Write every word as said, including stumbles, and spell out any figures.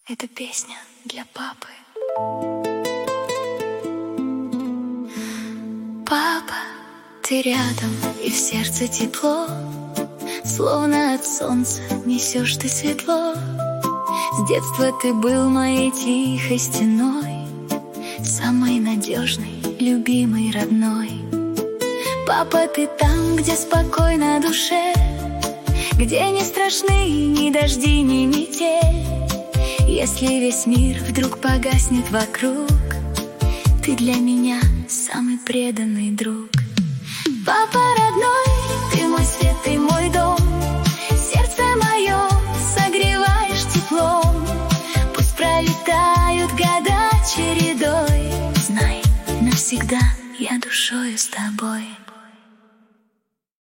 Это песня для папы. Папа, ты рядом, и в сердце тепло, словно от солнца несешь ты светло. С детства ты был моей тихой стеной, самой надежной, любимой, родной. Папа, ты там, где спокойно душе, где не страшны ни дожди, ни метель. Если весь мир вдруг погаснет вокруг, ты для меня самый преданный друг. Папа родной, ты мой свет, ты мой дом, сердце мое согреваешь теплом. Пусть пролетают года чередой, знай, навсегда я душою с тобой.